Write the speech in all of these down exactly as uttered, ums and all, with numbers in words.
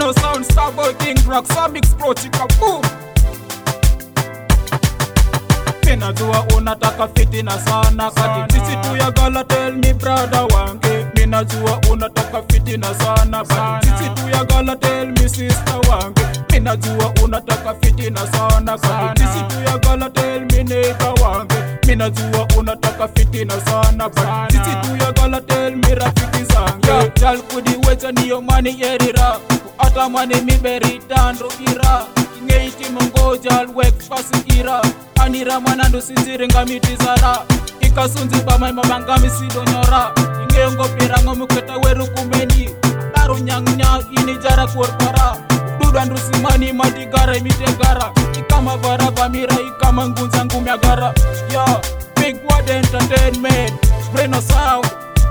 Reno sound, Starboy King Rock, Samix Pro Chika boom. Minajua unataka fitina sana kati sisi tu ya gala, tell me brother wange. Minajua unataka fitina sana kati sisi tu ya gala, tell me sister wange. Minajua unataka fitina sana kati sisi tu ya gala, tell me neighbor wange. Minajua unataka fitina sana kati sisi tu ya gala, tell me rafiki zange. Jal kudi wecha niyo mani erira, ata mani mi beri dandro ira. Ngeiti mongo jal wek fasi ira. Anira manando sinzire ngamitizara, ikasunzi bamai mabanga misido nyora. Ingeongo pirango muketa weru kumeni, daru nyangnya ini jara kuorpara. Dudan rusimani madigara imitegara, ikama vara bamira ikama ngunza ngumyagara. Yo, Big Word Entertainment, Reno sound.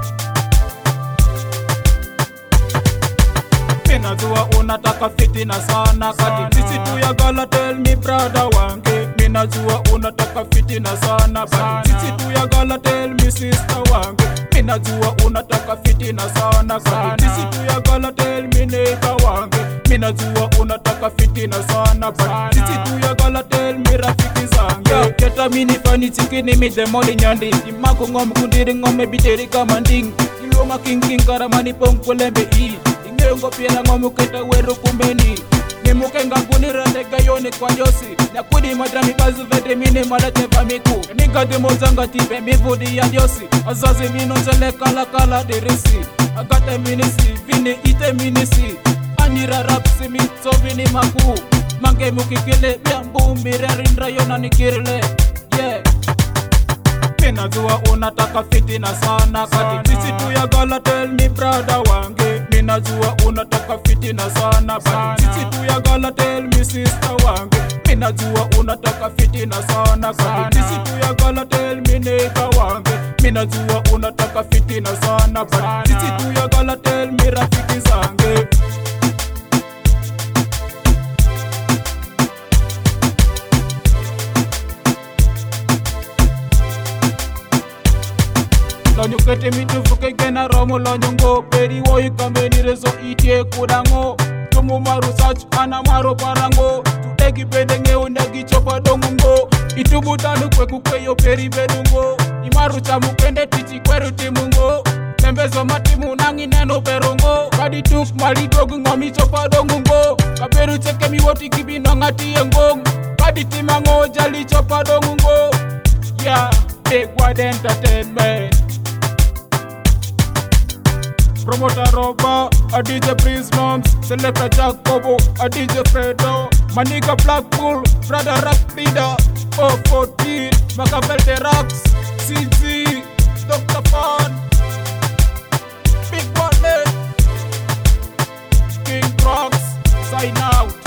Minajua unataka fitina sana kati sisi tu ya gala, tell me brother wange. Minajua unataka fitina sana kati sisi tu ya gala, tell me sister wange. Minajua unataka fitina sana kati sisi tu ya gala, tell me neighbor wange. Minajua unataka fitina sana kati sisi tu ya gala, tell me rafiki zange. Keta mini fani chikini mi demoli nyandi, imako ngom kundiri ngome biteri kama nding. Iloma king king karamani pongkulembe ii. Ngo pia ngomu keta weru kumbeni, nimuke nganguni rendega yoni kwa yosi. Nakudi madrami bazu vede mine malate pamiku, niga demo zanga tipe mivudi ya diosi. Azazi mino zele kala kala derisi, agate minisi vini ite minisi. Anira rapsi mitso vini maku, mange mukikile biambu mire rindra yona nikirle. Yeah, minajua unataka fitina sana kati sisi tu ya gala, tell me brother wange. Minajua unataka fitina sana kati sisi tu ya gala, tell me sister wange. Minajua unataka fitina sana kati sisi tu ya gala, tell me neighbor wange. Minajua unataka fitina sana kati sisi tu ya gala, tell me rafiki zange. Lonyo kete mitufuke gena romo lonyo ngo, peri woi kambeni rezo itie kudango. Tumu maru sach ana maro parango, tutegi bende ngeo ndagi chopa dongo ngo. Itubu tanu kwe kukeyo peri bedungo, imaru chamu kende tichi kweru timungo. Tembezo matimu nangi neno perongo, kadi tuk mali dogu ngomi chopa dongo ngo. Kaperu cheke mi woti kibino ngati ngong, kadi timango jali chopa dongo ngo. Yeah, Big Word Entertainment. Promoter Roba, a D J Prince Moms, Selector Jacobo, a D J Fredo, Manika Blackpool, Brother Rock Leader, four fourteen, Machiavelli Rocks, C Z, Doctor Fun, Big Word, King Rocks, sign out.